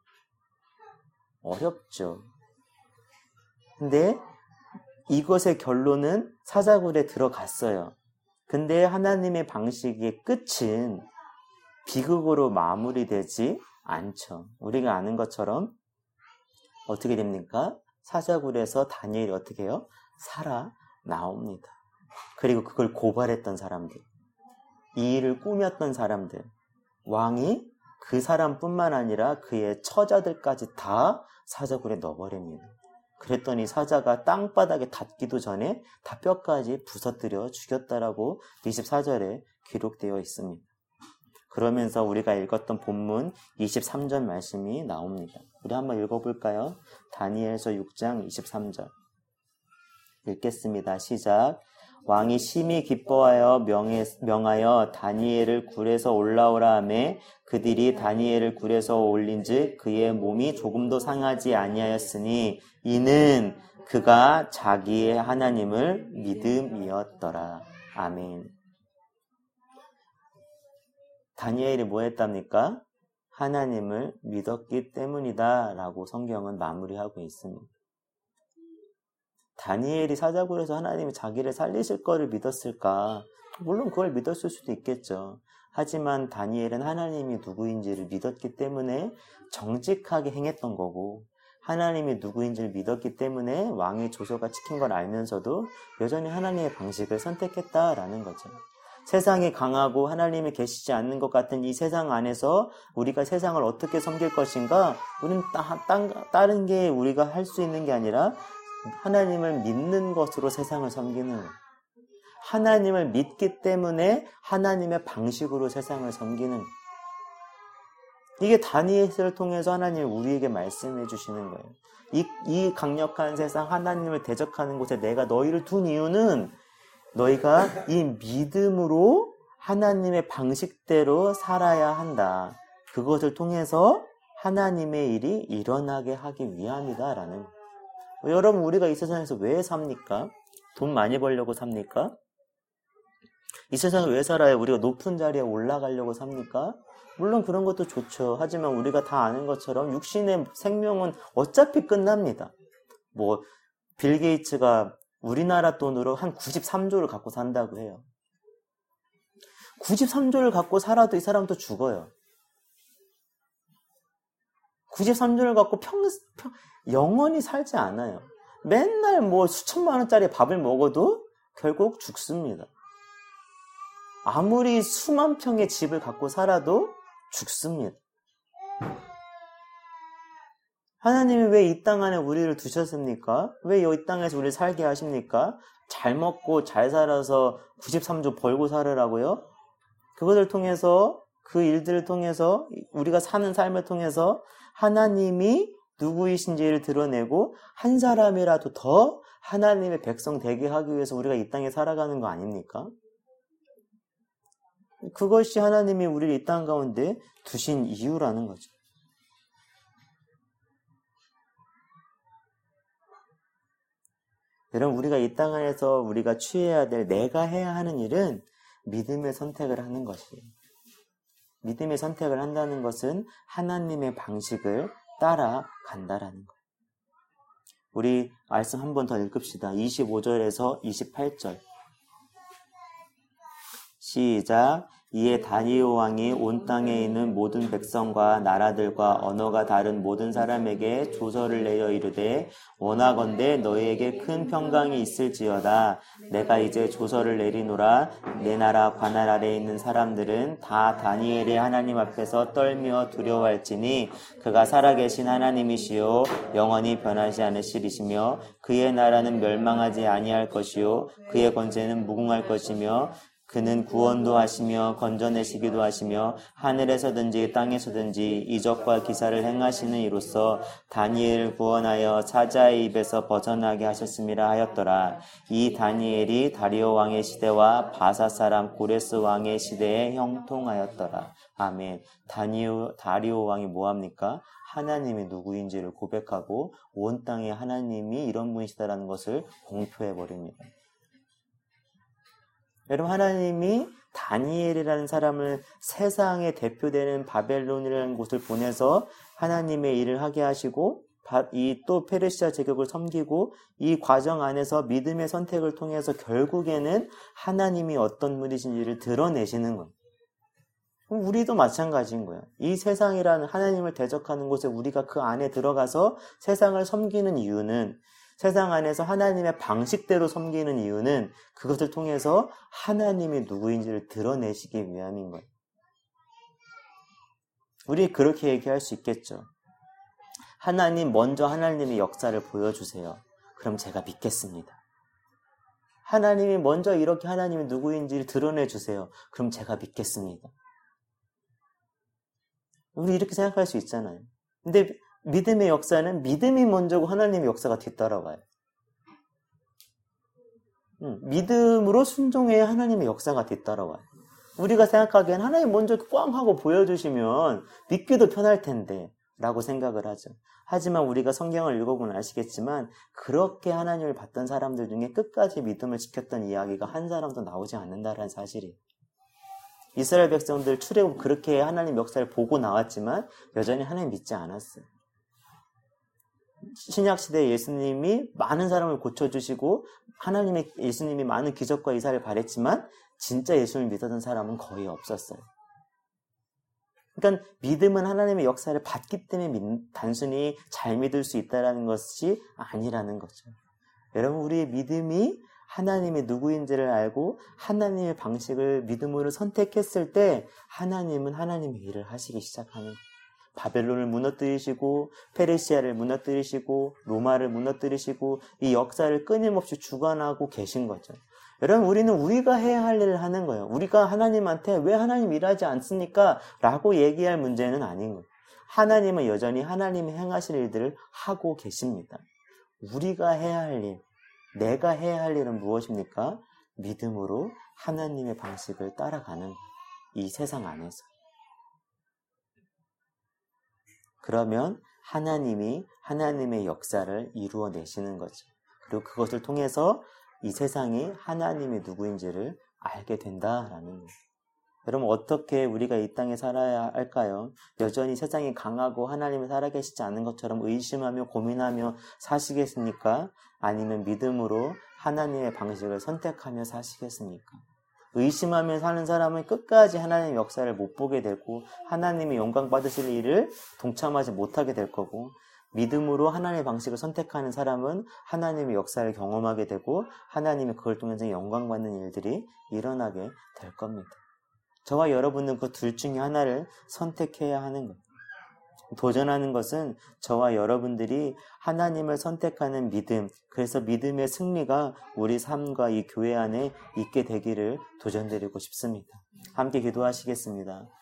어렵죠. 근데 이것의 결론은 사자굴에 들어갔어요. 근데 하나님의 방식의 끝은 비극으로 마무리되지 않죠. 우리가 아는 것처럼 어떻게 됩니까? 사자굴에서 다니엘이 어떻게 해요? 살아나옵니다. 그리고 그걸 고발했던 사람들, 이 일을 꾸몄던 사람들, 왕이 그 사람뿐만 아니라 그의 처자들까지 다 사자굴에 넣어버립니다. 그랬더니 사자가 땅바닥에 닿기도 전에 다 뼈까지 부서뜨려 죽였다라고 24절에 기록되어 있습니다. 그러면서 우리가 읽었던 본문 23절 말씀이 나옵니다. 우리 한번 읽어볼까요? 다니엘서 6장 23절 읽겠습니다. 시작. 왕이 심히 기뻐하여 명하여 다니엘을 굴에서 올라오라 하매 그들이 다니엘을 굴에서 올린즉 그의 몸이 조금도 상하지 아니하였으니 이는 그가 자기의 하나님을 믿음이었더라. 아멘. 다니엘이 뭐 했답니까? 하나님을 믿었기 때문이다 라고 성경은 마무리하고 있습니다. 다니엘이 사자굴에서 해서 하나님이 자기를 살리실 거를 믿었을까? 물론 그걸 믿었을 수도 있겠죠. 하지만 다니엘은 하나님이 누구인지를 믿었기 때문에 정직하게 행했던 거고, 하나님이 누구인지를 믿었기 때문에 왕의 조서가 찍힌 걸 알면서도 여전히 하나님의 방식을 선택했다라는 거죠. 세상이 강하고 하나님이 계시지 않는 것 같은 이 세상 안에서 우리가 세상을 어떻게 섬길 것인가? 우리는 다른 게 우리가 할 수 있는 게 아니라 하나님을 믿는 것으로 세상을 섬기는 거예요. 하나님을 믿기 때문에 하나님의 방식으로 세상을 섬기는 거예요. 이게 다니엘을 통해서 하나님이 우리에게 말씀해 주시는 거예요. 이 강력한 세상, 하나님을 대적하는 곳에 내가 너희를 둔 이유는 너희가 이 믿음으로 하나님의 방식대로 살아야 한다. 그것을 통해서 하나님의 일이 일어나게 하기 위함이다라는 거예요. 여러분, 우리가 이 세상에서 왜 삽니까? 돈 많이 벌려고 삽니까? 이 세상에 왜 살아요? 우리가 높은 자리에 올라가려고 삽니까? 물론 그런 것도 좋죠. 하지만 우리가 다 아는 것처럼 육신의 생명은 어차피 끝납니다. 빌 게이츠가 우리나라 돈으로 한 93조를 갖고 산다고 해요. 93조를 갖고 살아도 이 사람도 죽어요. 93조를 갖고 영원히 살지 않아요. 맨날 수천만 원짜리 밥을 먹어도 결국 죽습니다. 아무리 수만 평의 집을 갖고 살아도 죽습니다. 하나님이 왜 이 땅 안에 우리를 두셨습니까? 왜 이 땅에서 우리를 살게 하십니까? 잘 먹고 잘 살아서 93조 벌고 살으라고요? 그것을 통해서, 그 일들을 통해서, 우리가 사는 삶을 통해서 하나님이 누구이신지를 드러내고 한 사람이라도 더 하나님의 백성 되게 하기 위해서 우리가 이 땅에 살아가는 거 아닙니까? 그것이 하나님이 우리를 이 땅 가운데 두신 이유라는 거죠. 여러분, 우리가 이 땅 안에서 우리가 취해야 될, 내가 해야 하는 일은 믿음의 선택을 하는 것이에요. 믿음의 선택을 한다는 것은 하나님의 방식을 따라간다라는 거예요. 우리 말씀 한 번 더 읽읍시다. 25절에서 28절. 시작. 이에 다리오 왕이 온 땅에 있는 모든 백성과 나라들과 언어가 다른 모든 사람에게 조서를 내려 이르되 원하건대 너희에게 큰 평강이 있을지어다. 내가 이제 조서를 내리노라. 내 나라 관할 아래에 있는 사람들은 다 다니엘의 하나님 앞에서 떨며 두려워할지니 그가 살아계신 하나님이시요 영원히 변하지 않으시리시며 그의 나라는 멸망하지 아니할 것이요 그의 권세는 무궁할 것이며 그는 구원도 하시며 건져내시기도 하시며 하늘에서든지 땅에서든지 이적과 기사를 행하시는 이로써 다니엘을 구원하여 사자의 입에서 벗어나게 하셨음이라 하였더라. 이 다니엘이 다리오 왕의 시대와 바사 사람 고레스 왕의 시대에 형통하였더라. 아멘. 다리오 왕이 뭐합니까? 하나님이 누구인지를 고백하고 온 땅에 하나님이 이런 분이시다라는 것을 공표해버립니다. 여러분, 하나님이 다니엘이라는 사람을 세상에 대표되는 바벨론이라는 곳을 보내서 하나님의 일을 하게 하시고 이 또 페르시아 제국을 섬기고 이 과정 안에서 믿음의 선택을 통해서 결국에는 하나님이 어떤 분이신지를 드러내시는 거예요. 우리도 마찬가지인 거예요. 이 세상이라는 하나님을 대적하는 곳에 우리가 그 안에 들어가서 세상을 섬기는 이유는, 세상 안에서 하나님의 방식대로 섬기는 이유는 그것을 통해서 하나님이 누구인지를 드러내시기 위함인 거예요. 우리 그렇게 얘기할 수 있겠죠. 먼저 하나님의 역사를 보여주세요. 그럼 제가 믿겠습니다. 하나님이 먼저 이렇게 하나님이 누구인지를 드러내주세요. 그럼 제가 믿겠습니다. 우리 이렇게 생각할 수 있잖아요. 근데 믿음의 역사는 믿음이 먼저고 하나님의 역사가 뒤따라와요. 믿음으로 순종해야 하나님의 역사가 뒤따라와요. 우리가 생각하기엔 하나님 먼저 꽝 하고 보여주시면 믿기도 편할 텐데 라고 생각을 하죠. 하지만 우리가 성경을 읽어보면 아시겠지만 그렇게 하나님을 봤던 사람들 중에 끝까지 믿음을 지켰던 이야기가 한 사람도 나오지 않는다는 사실이에요. 이스라엘 백성들 출애굽 그렇게 하나님 역사를 보고 나왔지만 여전히 하나님 믿지 않았어요. 신약시대에 예수님이 많은 사람을 고쳐주시고 예수님이 많은 기적과 이사를 발했지만 진짜 예수님을 믿었던 사람은 거의 없었어요. 그러니까 믿음은 하나님의 역사를 받기 때문에 단순히 잘 믿을 수 있다는 것이 아니라는 거죠. 여러분, 우리의 믿음이 하나님이 누구인지를 알고 하나님의 방식을 믿음으로 선택했을 때 하나님은 하나님의 일을 하시기 시작하는 거예요. 바벨론을 무너뜨리시고 페르시아를 무너뜨리시고 로마를 무너뜨리시고 이 역사를 끊임없이 주관하고 계신 거죠. 여러분, 우리가 해야 할 일을 하는 거예요. 우리가 하나님한테 왜 하나님 일하지 않습니까? 라고 얘기할 문제는 아닌 거예요. 하나님은 여전히 하나님이 행하실 일들을 하고 계십니다. 우리가 해야 할 일, 내가 해야 할 일은 무엇입니까? 믿음으로 하나님의 방식을 따라가는 이 세상 안에서. 그러면 하나님이 하나님의 역사를 이루어내시는 거죠. 그리고 그것을 통해서 이 세상이 하나님이 누구인지를 알게 된다라는 거예요. 여러분, 어떻게 우리가 이 땅에 살아야 할까요? 여전히 세상이 강하고 하나님이 살아계시지 않은 것처럼 의심하며 고민하며 사시겠습니까? 아니면 믿음으로 하나님의 방식을 선택하며 사시겠습니까? 의심하며 사는 사람은 끝까지 하나님의 역사를 못 보게 되고 하나님의 영광 받으실 일을 동참하지 못하게 될 거고, 믿음으로 하나님의 방식을 선택하는 사람은 하나님의 역사를 경험하게 되고 하나님이 그걸 통해서 영광받는 일들이 일어나게 될 겁니다. 저와 여러분은 그 둘 중에 하나를 선택해야 하는 거예요. 도전하는 것은 저와 여러분들이 하나님을 선택하는 믿음, 그래서 믿음의 승리가 우리 삶과 이 교회 안에 있게 되기를 도전드리고 싶습니다. 함께 기도하시겠습니다.